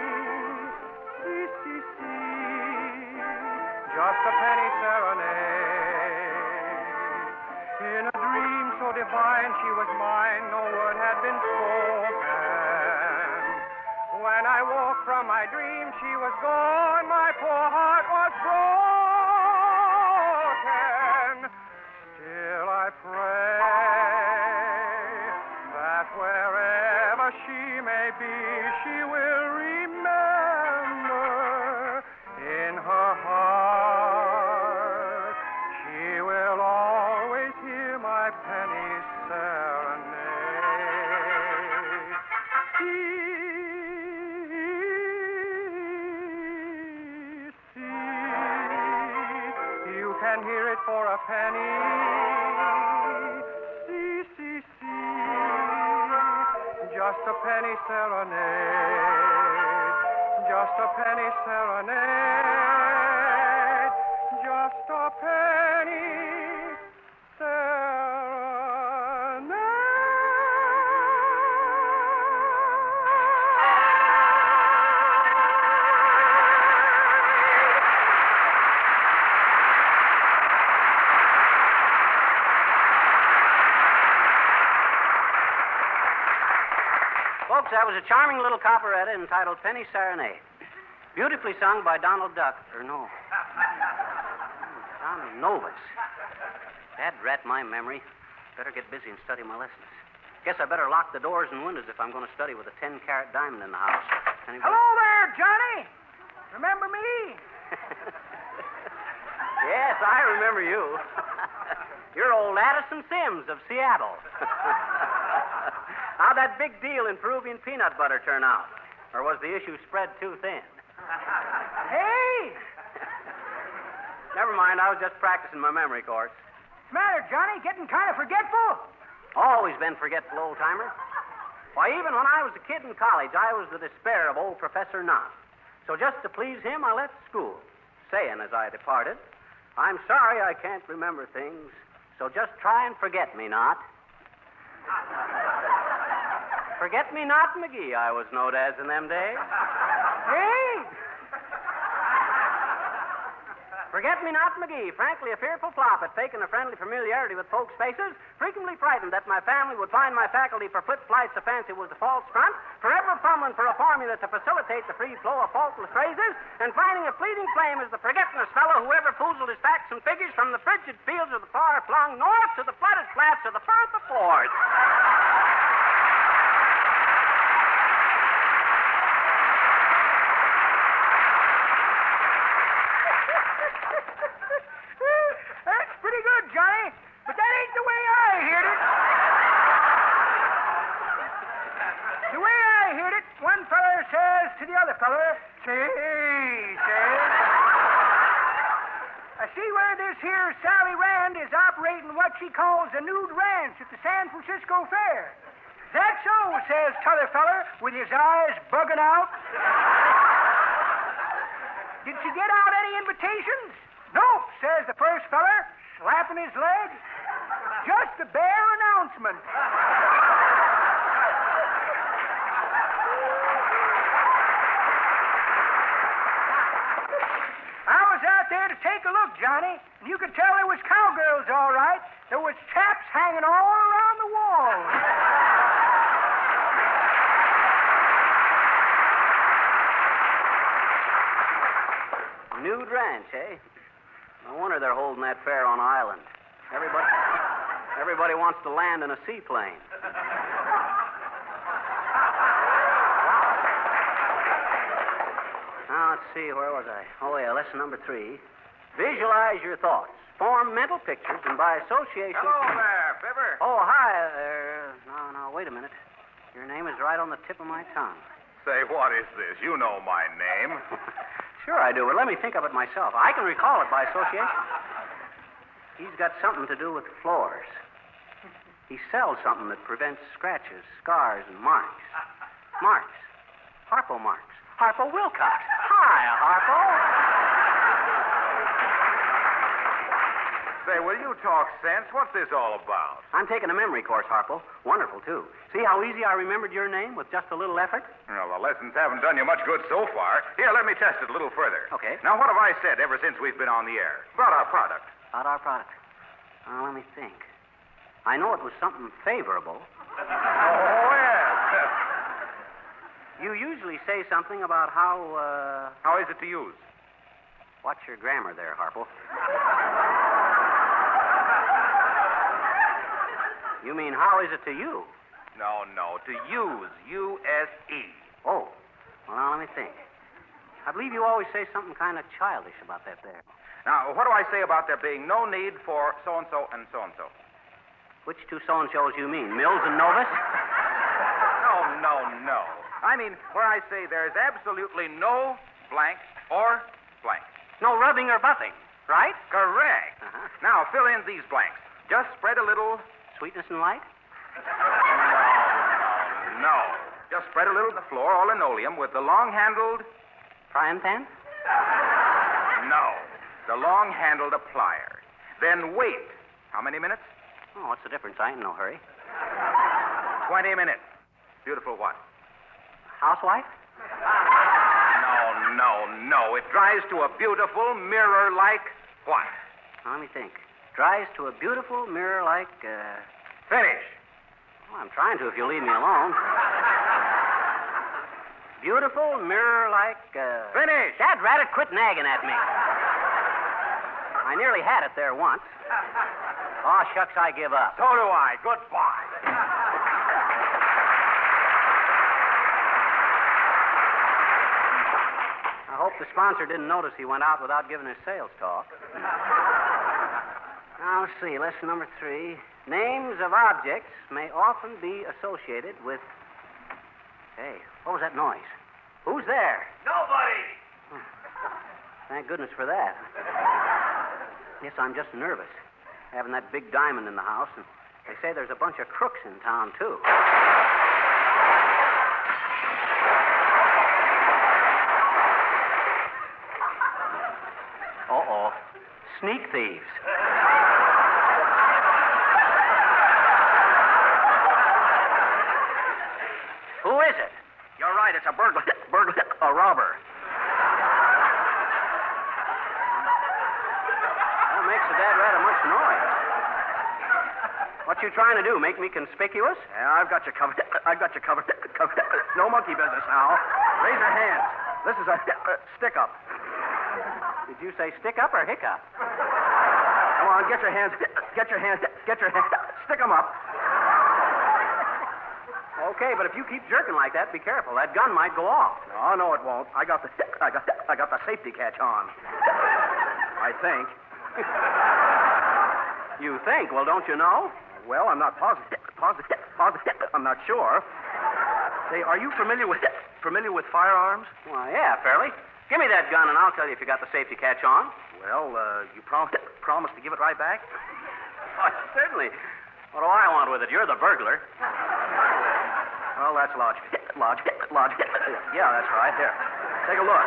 [SPEAKER 13] Just a penny serenade. In a dream so divine she was mine, no word had been spoken. When I woke from my dream she was gone, my poor heart was broken. Still I pray that wherever she may be, she will remember in her heart she will always hear my penny serenade. See, you can hear it for a penny. See. just a penny serenade, just a penny serenade, just a penny serenade.
[SPEAKER 11] Folks, that was a charming little operetta entitled Penny Serenade. Beautifully sung by Donald Duck. Donald Novus. Dad rat my memory. Better get busy and study my lessons. Guess I better lock the doors and windows if I'm going to study with a 10-carat diamond in the house. Anybody?
[SPEAKER 14] Hello there, Johnny. Remember me?
[SPEAKER 11] Yes, I remember you. You're old Addison Sims of Seattle. How'd that big deal in Peruvian peanut butter turn out? Or was the issue spread too thin?
[SPEAKER 14] Hey!
[SPEAKER 11] Never mind, I was just practicing my memory course.
[SPEAKER 14] What's the matter, Johnny? Getting kind of forgetful?
[SPEAKER 11] Always been forgetful, old-timer. Why, even when I was a kid in college, I was the despair of old Professor Knott. So just to please him, I left school, saying as I departed, I'm sorry I can't remember things, so just try and forget me not. Forget-me-not McGee, I was known as in them days.
[SPEAKER 14] Hey!
[SPEAKER 11] Forget-me-not McGee, frankly a fearful flop at faking a friendly familiarity with folks' faces, frequently frightened that my family would find my faculty for flip flights of fancy was the false front, forever fumbling for a formula to facilitate the free flow of faultless phrases, and finding a fleeting flame as the forgetfulness fellow who ever foozled his facts and figures from the frigid fields of the far-flung north to the flooded flats of the Firth of Forth.
[SPEAKER 14] That's pretty good, Johnny, but that ain't the way I heard it. The way I heard it, one feller says to the other feller, says, I see where this here Sally Rand is operating what she calls a nude ranch at the San Francisco Fair. That so, says t'other feller, with his eyes bugging out. Did she get out any invitations? Nope, says the first feller, slapping his leg. Just a bare announcement. I was out there to take a look, Johnny, and you could tell there was cowgirls, all right. There was chaps hanging all around the walls.
[SPEAKER 11] Nude ranch, eh? No wonder they're holding that fair on island. Everybody wants to land in a seaplane. Now, let's see, where was I? Oh, yeah, lesson number 3. Visualize your thoughts. Form mental pictures, and by association...
[SPEAKER 10] Hello there, Fibber.
[SPEAKER 11] Oh, hi there. No, wait a minute. Your name is right on the tip of my tongue.
[SPEAKER 10] Say, what is this? You know my name.
[SPEAKER 11] Sure I do, but let me think of it myself. I can recall it by association. He's got something to do with floors. He sells something that prevents scratches, scars, and marks. Marks. Harpo marks. Harpo Wilcox. Hi, Harpo.
[SPEAKER 10] Say, will you talk sense? What's this all about?
[SPEAKER 11] I'm taking a memory course, Harpo. Wonderful, too. See how easy I remembered your name with just a little effort?
[SPEAKER 10] Well, the lessons haven't done you much good so far. Here, let me test it a little further.
[SPEAKER 11] Okay.
[SPEAKER 10] Now, what have I said ever since we've been on the air? About our product.
[SPEAKER 11] About our product. Let me think. I know it was something favorable.
[SPEAKER 10] Oh, yes.
[SPEAKER 11] You usually say something about how,
[SPEAKER 10] How is it to use?
[SPEAKER 11] Watch your grammar there, Harpo. You mean, how is it to you?
[SPEAKER 10] No, to use. U-S-E.
[SPEAKER 11] Oh. Well, now, let me think. I believe you always say something kind of childish about that there.
[SPEAKER 10] Now, what do I say about there being no need for so-and-so and so-and-so?
[SPEAKER 11] Which two so-and-sos you mean, Mills and Novus?
[SPEAKER 10] No. I mean, where I say there's absolutely no blank or blank.
[SPEAKER 11] No rubbing or buffing, right?
[SPEAKER 10] Correct.
[SPEAKER 11] Uh-huh.
[SPEAKER 10] Now, fill in these blanks. Just spread a little...
[SPEAKER 11] Sweetness and light?
[SPEAKER 10] No. Just spread a little on the floor, all linoleum, with the long-handled...
[SPEAKER 11] Frying pan?
[SPEAKER 10] No. The long-handled applier. Then wait. How many minutes?
[SPEAKER 11] Oh, what's the difference? I ain't in no hurry.
[SPEAKER 10] 20 minutes. Beautiful what?
[SPEAKER 11] Housewife?
[SPEAKER 10] No. It dries to a beautiful mirror-like what?
[SPEAKER 11] Now, let me think. Dries to a beautiful mirror-like,
[SPEAKER 10] Finish.
[SPEAKER 11] Well, I'm trying to if you'll leave me alone. Beautiful mirror-like,
[SPEAKER 10] Finish.
[SPEAKER 11] Dad rat it, quit nagging at me. I nearly had it there once. Oh, shucks, I give up.
[SPEAKER 10] So do I. Goodbye.
[SPEAKER 11] I hope the sponsor didn't notice he went out without giving his sales talk. Now, let's see. Lesson number 3. Names of objects may often be associated with... Hey, what was that noise? Who's there?
[SPEAKER 8] Nobody.
[SPEAKER 11] Thank goodness for that. Yes, I'm just nervous. Having that big diamond in the house, and they say there's a bunch of crooks in town, too. Uh-oh. Sneak thieves. Who is it?
[SPEAKER 10] You're right. It's a burglar. A robber.
[SPEAKER 11] That makes the dad rather much noise. What you trying to do? Make me conspicuous?
[SPEAKER 10] Yeah, I've got you covered. No monkey business now. Raise your hands. This is a stick-up.
[SPEAKER 11] Did you say stick up or hiccup?
[SPEAKER 10] Come on, get your hands. Stick 'em up.
[SPEAKER 11] Okay, but if you keep jerking like that, be careful. That gun might go off.
[SPEAKER 10] No, it won't. I got the safety catch on. I think.
[SPEAKER 11] You think? Well, don't you know?
[SPEAKER 10] Well, I'm not positive. I'm not sure. Say, are you familiar with firearms?
[SPEAKER 11] Well, yeah, fairly. Give me that gun, and I'll tell you if you got the safety catch on.
[SPEAKER 10] Well, you promise to give it right back?
[SPEAKER 11] Why, certainly. What do I want with it? You're the burglar.
[SPEAKER 10] Well, that's logic. Yeah, that's right. Here, take a look.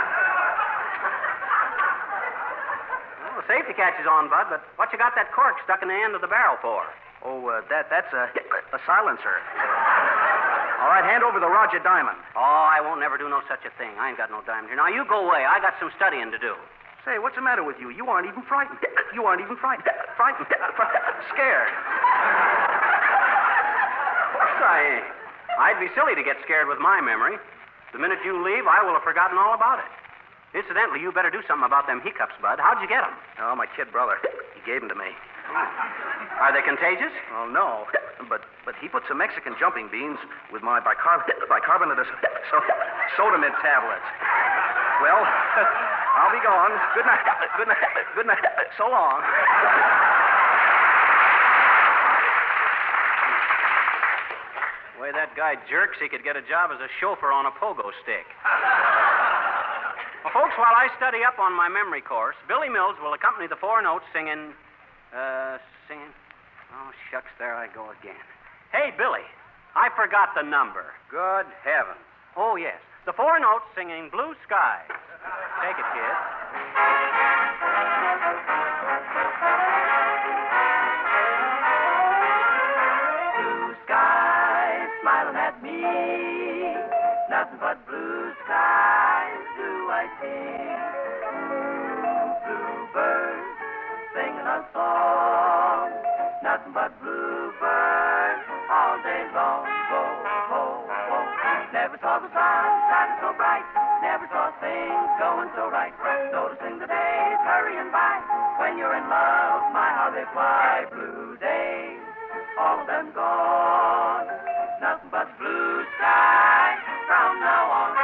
[SPEAKER 11] Well, the safety catch is on, Bud, but what you got that cork stuck in the end of the barrel for?
[SPEAKER 10] Oh, that's a silencer. All right, hand over the Roger diamond.
[SPEAKER 11] Oh, I won't never do no such a thing. I ain't got no diamond here. Now, you go away. I got some studying to do.
[SPEAKER 10] Say, what's the matter with you? You aren't even frightened. Scared.
[SPEAKER 11] Of course I ain't. I'd be silly to get scared with my memory. The minute you leave, I will have forgotten all about it. Incidentally, you better do something about them hiccups, Bud. How'd you get them?
[SPEAKER 10] Oh, my kid brother. He gave them to me.
[SPEAKER 11] Are they contagious?
[SPEAKER 10] Oh, no. But he put some Mexican jumping beans with my bicarbonate of soda mint tablets. Well, I'll be gone. Good night. So long.
[SPEAKER 11] The way that guy jerks, he could get a job as a chauffeur on a pogo stick. Well, folks, while I study up on my memory course, Billy Mills will accompany the 4 notes singing... Oh, shucks, there I go again. Hey, Billy, I forgot the number.
[SPEAKER 10] Good heavens.
[SPEAKER 11] Oh, yes. The 4 notes singing Blue Skies. Take it, kid.
[SPEAKER 15] Blue skies smiling at me. Nothing but blue skies do I see. Bluebirds singing a song. Nothing but bluebirds all day long. Ho, ho, ho. Never saw the sun shining so bright. Never saw things going so right. Noticing the days hurrying by. When you're in love, my how they fly. Blue days, all of them gone. Nothing but blue skies from now on.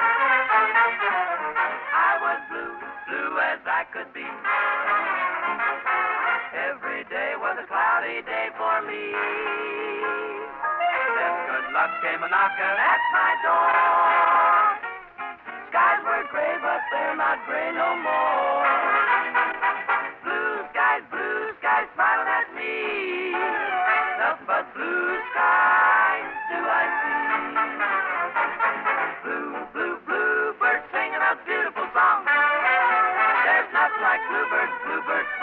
[SPEAKER 15] I was blue, blue as I could be. Every day was a cloudy day for me. Then good luck came a knocking at my door. Skies were gray, but they're not gray no more. Blue skies, smiling at me. Nothing but blue skies do I see.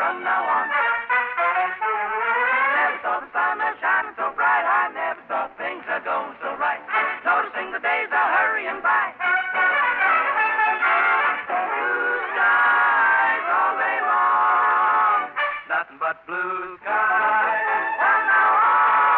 [SPEAKER 15] from now on. Never saw the sun a shining so bright. I never thought things are going so right. Noticing the days are hurrying by. Blue skies all day long. Nothing but blue skies from now on.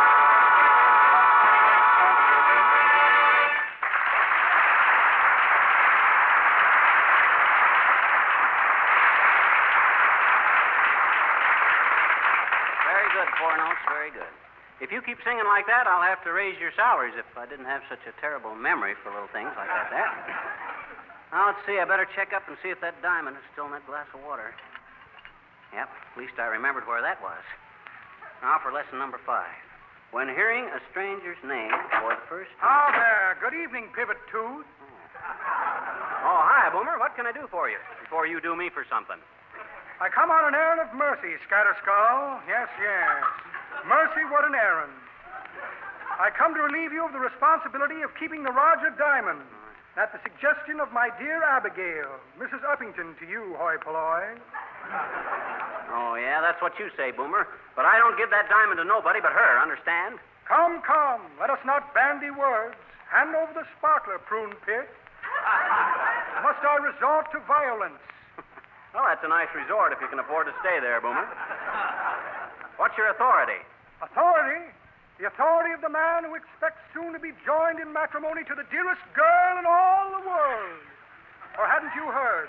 [SPEAKER 11] Very good, Four Notes, very good. If you keep singing like that, I'll have to raise your salaries if I didn't have such a terrible memory for little things like that there. Now, let's see. I better check up and see if that diamond is still in that glass of water. Yep, at least I remembered where that was. Now for lesson number 5. When hearing a stranger's name for the first time...
[SPEAKER 14] How there. Good evening, Pivot Tooth.
[SPEAKER 11] Oh, hi, Boomer. What can I do for you before you do me for something?
[SPEAKER 14] I come on an errand of mercy, Scatterskull. Yes, yes. Mercy, what an errand. I come to relieve you of the responsibility of keeping the Roger Diamond at the suggestion of my dear Abigail, Mrs. Uppington, to you, hoi polloi.
[SPEAKER 11] Oh, yeah, that's what you say, Boomer. But I don't give that diamond to nobody but her, understand?
[SPEAKER 14] Come, come. Let us not bandy words. Hand over the sparkler, prune pit. Must I resort to violence?
[SPEAKER 11] Well, that's a nice resort if you can afford to stay there, Boomer. What's your authority?
[SPEAKER 14] Authority? The authority of the man who expects soon to be joined in matrimony to the dearest girl in all the world. Or hadn't you heard?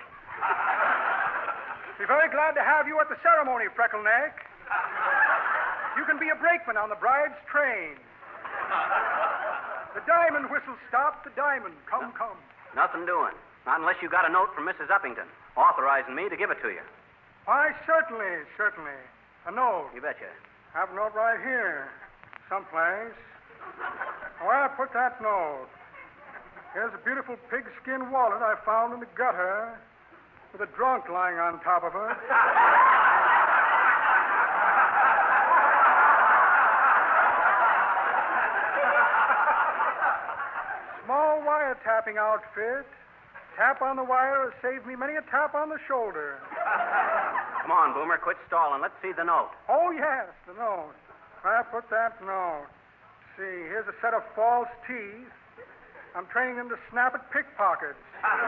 [SPEAKER 14] Be very glad to have you at the ceremony, Freckleneck. You can be a brakeman on the bride's train. The diamond whistle stopped. The diamond. Come, come.
[SPEAKER 11] Nothing doing. Not unless you got a note from Mrs. Uppington authorizing me to give it to you.
[SPEAKER 14] Why, certainly, certainly. A note.
[SPEAKER 11] You betcha.
[SPEAKER 14] Have a note right here. Someplace. Where I put that note? Here's a beautiful pigskin wallet I found in the gutter with a drunk lying on top of her. Small wiretapping outfit. Tap on the wire has saved me many a tap on the shoulder.
[SPEAKER 11] Come on, Boomer, quit stalling. Let's see the note.
[SPEAKER 14] Oh, yes, the note. Where I put that note? See, here's a set of false teeth. I'm training them to snap at pickpockets.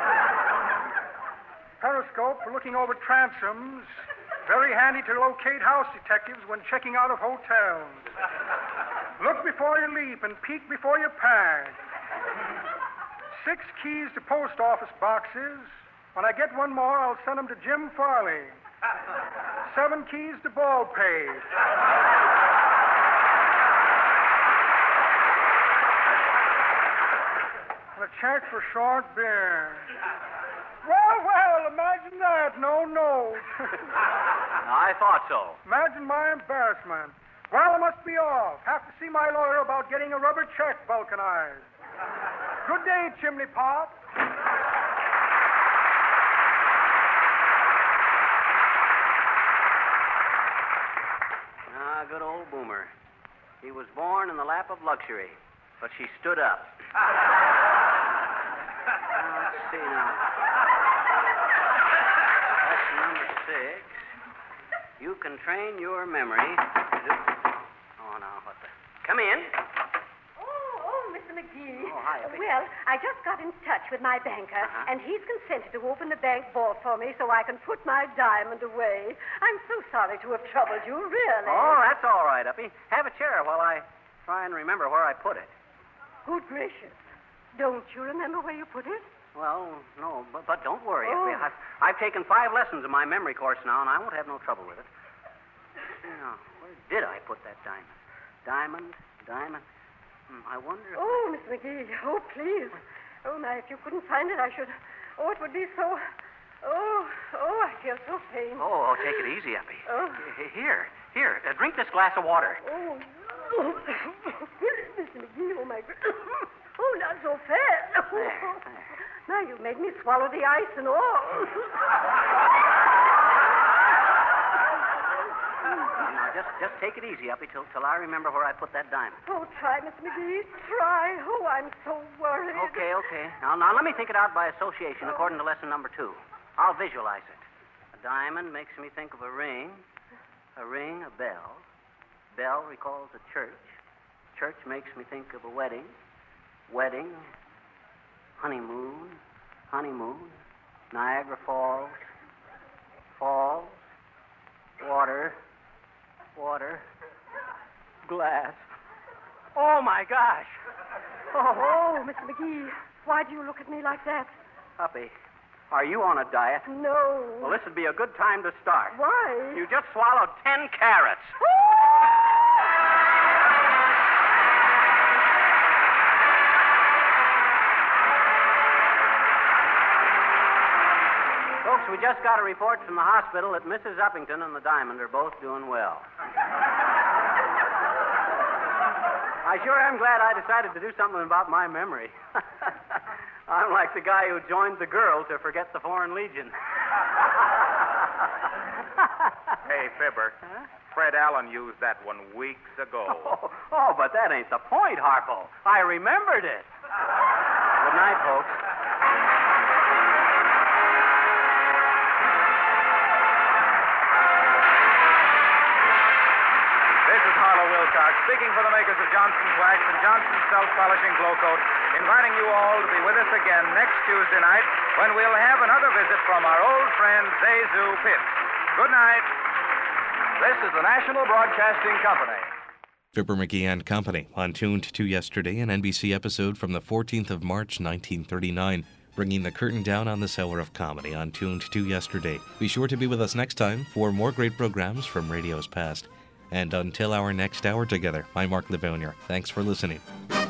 [SPEAKER 14] Periscope for looking over transoms. Very handy to locate house detectives when checking out of hotels. Look before you leap and peek before you pack. 6 keys to post office boxes. When I get one more, I'll send them to Jim Farley. 7 keys to Baldpate. And a check for short beer. Well, imagine that. No note.
[SPEAKER 11] I thought so.
[SPEAKER 14] Imagine my embarrassment. Well, I must be off. Have to see my lawyer about getting a rubber check vulcanized. Good day, chimney pot.
[SPEAKER 11] Ah, good old Boomer. He was born in the lap of luxury, but she stood up. Let's see now. Lesson number 6. You can train your memory. Oh, now, what the... Come in.
[SPEAKER 12] Oh, Mr. McGee.
[SPEAKER 11] Oh, hi, Effie.
[SPEAKER 12] Well, I just got in touch with my banker, and he's consented to open the bank vault for me so I can put my diamond away. I'm so sorry to have troubled you, really.
[SPEAKER 11] Oh, that's all right, Uppy. Have a chair while I try and remember where I put it.
[SPEAKER 12] Good gracious. Don't you remember where you put it?
[SPEAKER 11] Well, no, but don't worry,
[SPEAKER 12] Oh.
[SPEAKER 11] Uppy. I've taken 5 lessons in my memory course now, and I won't have no trouble with it. Now, where did I put that diamond? Diamond. I wonder if...
[SPEAKER 12] Oh, Miss McGee. Oh, please. Oh, now, if you couldn't find it, I should... Oh, it would be so... Oh, I feel so faint.
[SPEAKER 11] Oh, take it easy, Uppy.
[SPEAKER 12] Oh.
[SPEAKER 11] Here. Drink this glass of water.
[SPEAKER 12] Oh, Mr. McGee, oh, my... Oh, not so fast.
[SPEAKER 11] There.
[SPEAKER 12] Now, you've made me swallow the ice and all.
[SPEAKER 11] Now, just take it easy, Uppy, till I remember where I put that diamond.
[SPEAKER 12] Oh, try, Miss McGee. Try. Oh, I'm so worried.
[SPEAKER 11] Okay. Now, let me think it out by association according to lesson number 2. I'll visualize it. A diamond makes me think of a ring. A ring, a bell. Bell recalls a church. Church makes me think of a wedding. Wedding, honeymoon, honeymoon, Niagara Falls, falls, water, water, glass. Oh, my gosh.
[SPEAKER 12] Oh, Mr. McGee, why do you look at me like that?
[SPEAKER 11] Puppy, are you on a diet?
[SPEAKER 12] No.
[SPEAKER 11] Well, this would be a good time to start.
[SPEAKER 12] Why?
[SPEAKER 11] You just swallowed 10 carrots. Folks, we just got a report from the hospital that Mrs. Uppington and the Diamond are both doing well. I sure am glad I decided to do something about my memory. I'm like the guy who joined the girl to forget the Foreign Legion.
[SPEAKER 10] Hey, Fibber.
[SPEAKER 11] Huh?
[SPEAKER 10] Fred Allen used that one weeks ago.
[SPEAKER 11] Oh, but that ain't the point, Harpo. I remembered it. Good night, folks.
[SPEAKER 10] This is Harlow Wilcox, speaking for the makers of Johnson's Wax and Johnson's Self-Polishing Glow Coat, inviting you all to be with us again next Tuesday night when we'll have another visit from our old friend Zazu Pitts. Good night. This is the National Broadcasting Company.
[SPEAKER 1] Fibber McGee and Company on Tuned to Yesterday, an NBC episode from the 14th of March, 1939, bringing the curtain down on this hour of comedy on Tuned to Yesterday. Be sure to be with us next time for more great programs from radio's past. And until our next hour together, I'm Mark Livounier. Thanks for listening.